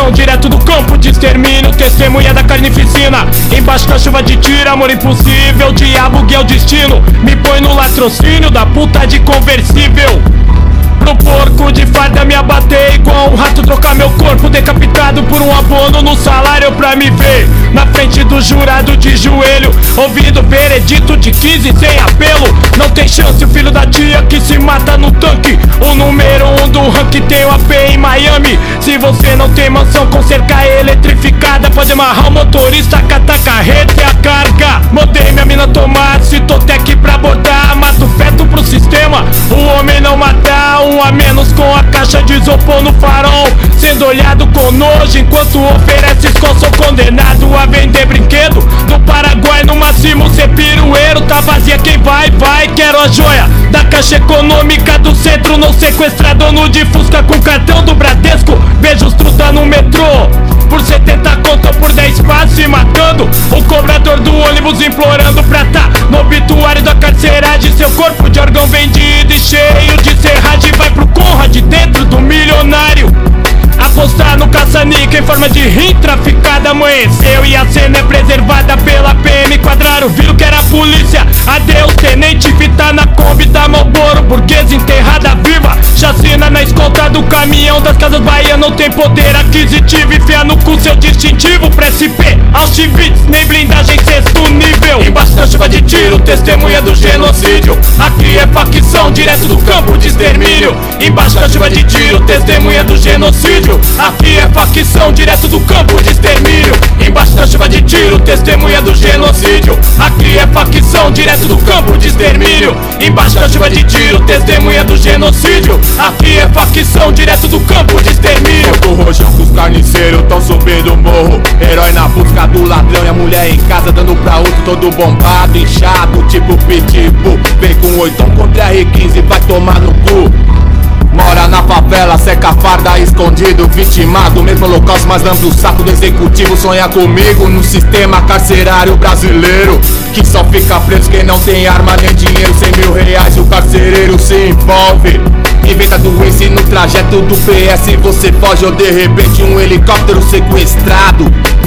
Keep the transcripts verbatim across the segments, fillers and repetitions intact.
facção direto do campo de extermínio, testemunha da carnificina. Embaixo da chuva de tiro, amor impossível, diabo que é o destino. Me põe no latrocínio da puta de conversível. Pro porco de farda me abater igual um rato, trocar meu corpo decapitado por um abono no salário pra me ver na frente do jurado de joelho, ouvindo veredito de quinze sem apelo. Não tem chance o filho da tia que se mata no tanque. O número um do ranking tem o A P em Miami. Se você não tem mansão com cerca eletrificada, pode amarrar o motorista, catar carreta e a carga. Mandei minha mina tomar Citotec pra abordar, mato feto pro sistema, o homem não matar. Um a menos com a caixa de isopor no farol, sendo olhado com nojo enquanto oferece escola. Sou condenado a vender brinquedo no Paraguai, no máximo ser pirueiro. Tá vazia quem vai, vai, quero a joia da caixa econômica do centro. Não sequestrar dono de Fusca com cartão do Bradesco. Vejo os truta no metrô por setenta conto ou por dez passos se matando. O cobrador do ônibus implorando pra tá no obituário da carceragem. Seu corpo de órgão vendido e cheio de serragem vai pro Conrad dentro do milionário. Apostar no caça-níquel em forma de rim traficada. Amanheceu e a cena é preservada pela P M. Quadraram, viram que era a polícia. Adeus, tenente, fita na Kombi da Malboro, burguesa enterrada viva. Chacina na escolta do caminhão das Casas Bahia. Não tem poder aquisitivo, enfia no cu seu distintivo. Pra S P, Auschwitz, nem blindagem sexto nível. Embaixo da chuva de tiro, testemunha do genocídio. Aqui é facção direto do campo de extermínio. Embaixo da chuva de tiro, testemunha do genocídio. Aqui é facção direto do campo de extermínio. Embaixo da chuva de tiro, testemunha do genocídio. Aqui é facção direto do campo de extermínio. Embaixo da chuva de tiro, testemunha do genocídio. Aqui é facção direto do campo de extermínio. Do rojão que os carniceiros tão subindo o morro. Herói na busca do ladrão e a mulher em casa dando pra outro, todo bombado, inchado, tipo pitbull. Vem com oitão contra R quinze, vai tomar no cu. Mora na favela, seca a farda escondido, vitimado, mesmo holocausto, mas lambe o saco do executivo. Sonha comigo no sistema carcerário brasileiro, que só fica preso quem não tem arma nem dinheiro. Cem mil reais o carcereiro se envolve. Inventa doença no trajeto do P S você foge, ou de repente um helicóptero sequestrado.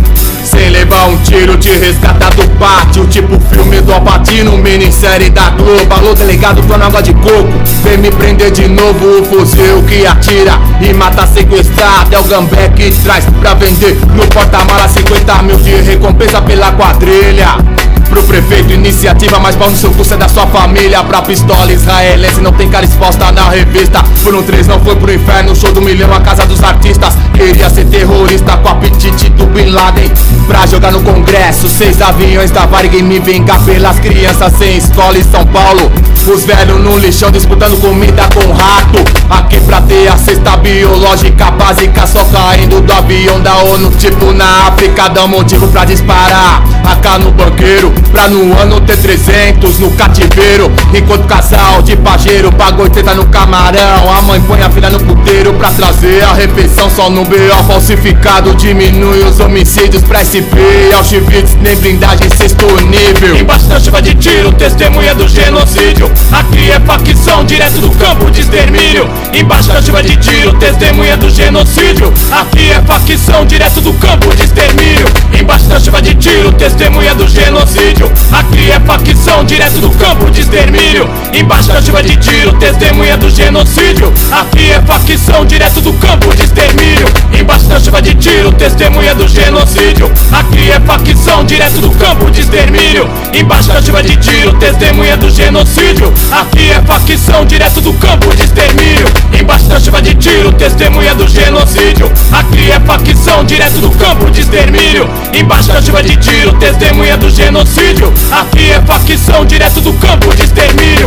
Sem levar um tiro te resgata do pátio, tipo filme do Al Pacino, minissérie da Globo. Alô delegado, tô na água de coco, vem me prender de novo. O fuzil que atira e mata sequestrado é o gambé que traz pra vender no porta-mala. Cinquenta mil de recompensa pela quadrilha. Pro prefeito, iniciativa, mas pau no seu curso é da sua família. Pra pistola israelense, não tem cara exposta na revista. Por um três não foi pro inferno, show do milhão, a casa dos artistas. Queria ser terrorista com apetite do Bin Laden pra jogar no congresso. Seis aviões da Varig me vingar pelas crianças sem escola em São Paulo. Os velhos no lixão disputando comida com rato. Aqui pra ter a cesta biológica básica, só caindo do avião da ONU. Tipo na África, dá um motivo pra disparar A K no banqueiro, pra no ano ter trezentos no cativeiro. Enquanto casal de pajeiro paga oitenta no camarão, a mãe põe a filha no puteiro pra trazer a refeição. Só no B O falsificado diminui os homicídios. Pra S P, Auschwitz, nem blindagem sexto nível. Embaixo da chuva de tiro, testemunha do genocídio. Aqui é facção direto do campo de extermínio. Embaixo da chuva de tiro, testemunha do genocídio. Aqui é facção direto do campo de extermínio. Embaixo da chuva de tiro, testemunha do genocídio. Aqui é facção direto do campo de extermínio. Embaixo da chuva de tiro, testemunha do genocídio. Aqui é facção direto do campo de extermínio. Embaixo da chuva de tiro, testemunha do genocídio. Aqui é facção direto do campo de extermínio. Embaixo da chuva de tiro, testemunha do genocídio. Aqui é facção direto do campo de extermínio. Embaixo da chuva de tiro, testemunha do genocídio. Aqui é facção direto do campo de extermínio. Embaixo da chuva de tiro, testemunha do genocídio. Aqui é facção direto do campo de extermínio.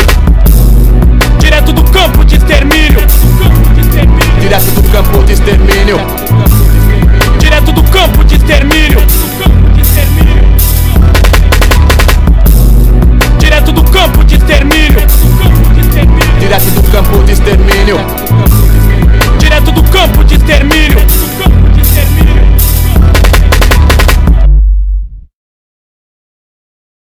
Direto do campo de extermínio. Direto do campo de extermínio. Direto do campo de extermínio.